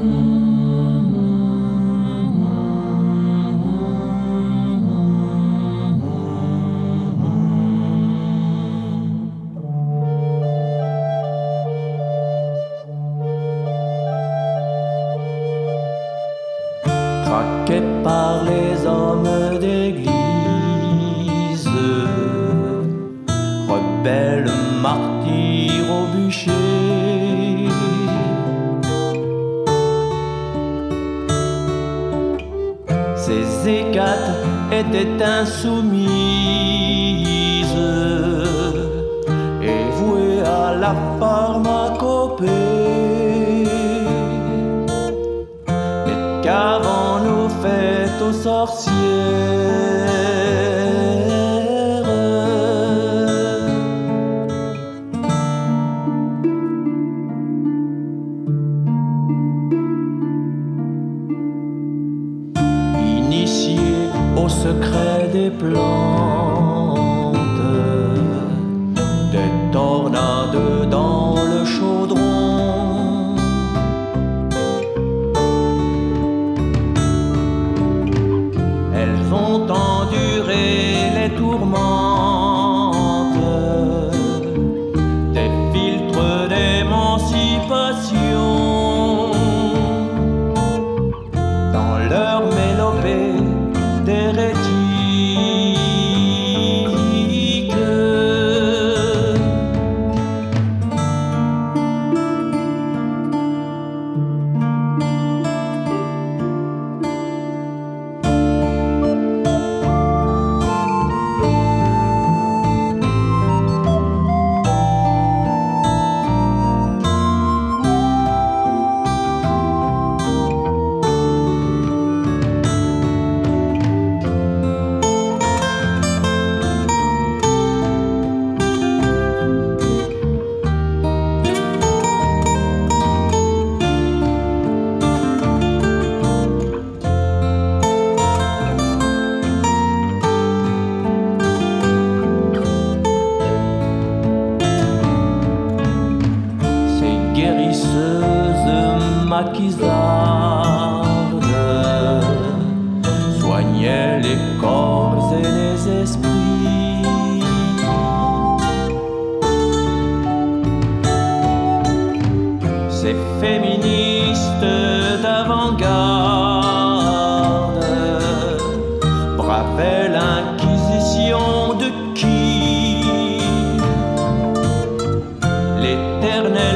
Traqués par les hommes d'église, rebelles martyrs au bûcher. Ces hécates étaient insoumises et vouées à la pharmacopée. Mais qu'avons-nous fait aux sorcières? Initiés au secret des plantes, des tornades dans le chaudron. Elles ont enduré les tourmentes des filtres d'émancipation. Dans leur mélopée d'hérétique, guérisseuse maquisarde soignait les corps et les esprits. Ces féministes d'avant-garde bravaient l'inquisition de qui? L'éternel